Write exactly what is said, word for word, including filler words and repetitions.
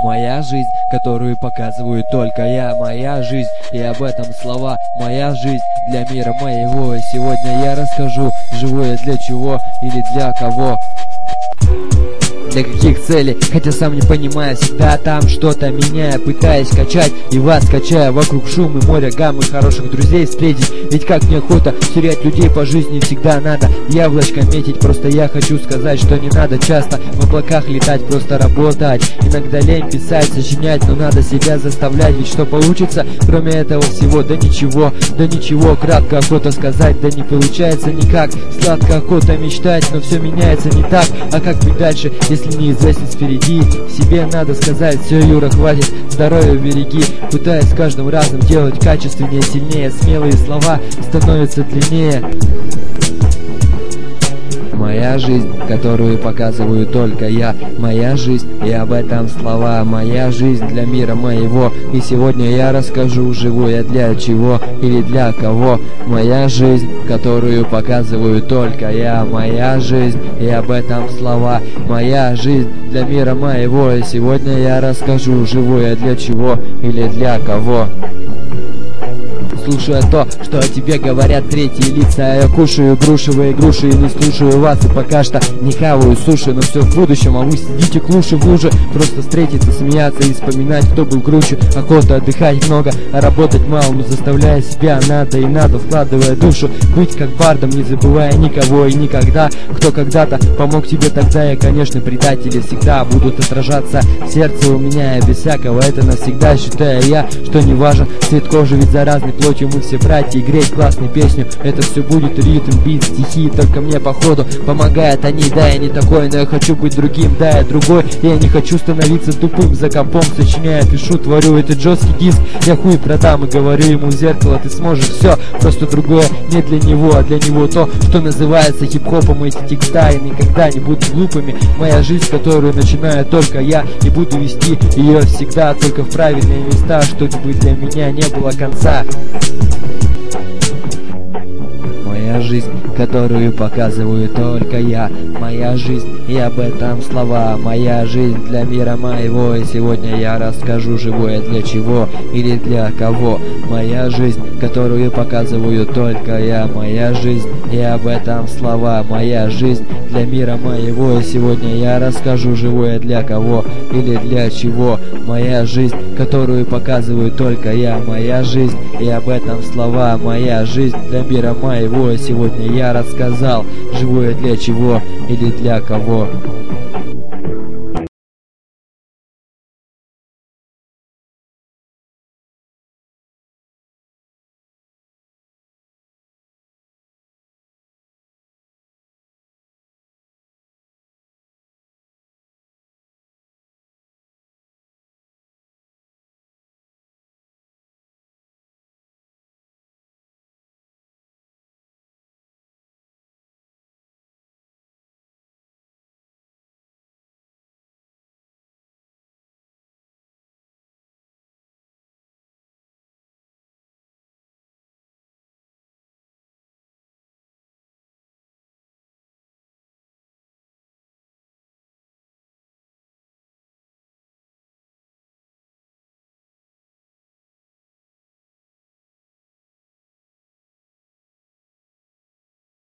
моя жизнь, которую показываю только я, моя жизнь, и об этом слова, моя жизнь для мира моего. И сегодня я расскажу, живу я для чего или для кого. Для каких целей, хотя сам не понимаю, всегда там что-то меняя, пытаясь качать и вас качая. Вокруг шум и море гаммы, хороших друзей встретить. Ведь как неохота терять людей по жизни, всегда надо яблочко метить. Просто я хочу сказать, что не надо часто в облаках летать, просто работать. Иногда лень писать, сочинять, но надо себя заставлять. Ведь что получится, кроме этого всего? Да ничего, да ничего, кратко охота сказать, да не получается никак. Сладко охота мечтать, но все меняется не так. А как быть дальше, если неизвестность впереди? Себе надо сказать: все, Юра, хватит, здоровье береги. Пытаясь с каждым разом делать качественнее, сильнее, смелые слова становятся длиннее. Моя жизнь, которую показываю только я, моя жизнь, и об этом слова, моя жизнь для мира моего. И сегодня я расскажу, живу я для чего или для кого. Моя жизнь, которую показываю только я, моя жизнь, и об этом слова, моя жизнь для мира моего. И сегодня я расскажу, живу я для чего или для кого. Слушая то, что о тебе говорят третьи лица, я кушаю грушевые груши и не слушаю вас. И пока что не хаваю суши, но все в будущем, а вы сидите клуши в луже. Просто встретиться, смеяться и вспоминать, кто был круче. Охота отдыхать много, а работать мало, но заставляя себя надо и надо, вкладывая душу. Быть как бардом, не забывая никого и никогда. Кто когда-то помог тебе тогда, и, конечно, предатели всегда будут отражаться в сердце у меня. И без всякого это навсегда, считаю я, что не важен цвет кожи, ведь за разной плотью мы все братья, и греть классную песню это все будет ритм, бит, стихи, только мне походу помогают они. Да, я не такой, но я хочу быть другим, да, я другой. Я не хочу становиться тупым, за компом сочиняю, пишу, творю этот жесткий диск. Я хуй продам и говорю ему в зеркало: ты сможешь все, просто другое не для него, а для него то, что называется хип-хопом. Эти текста и никогда не будут глупыми. Моя жизнь, которую начинаю только я, и буду вести ее всегда только в правильные места, чтобы для меня не было конца. Моя жизнь, которую показываю только я, моя жизнь, и об этом слова, моя жизнь для мира моего. И сегодня я расскажу, живу я для чего или для кого. Моя жизнь, которую показываю только я, моя жизнь, и об этом слова, моя жизнь для мира моего. И сегодня я расскажу, живу я для кого или для чего. Моя жизнь, которую показываю только я, моя жизнь, и об этом слова, моя жизнь для мира моего. И сегодня я рассказал, живу я для чего или для кого.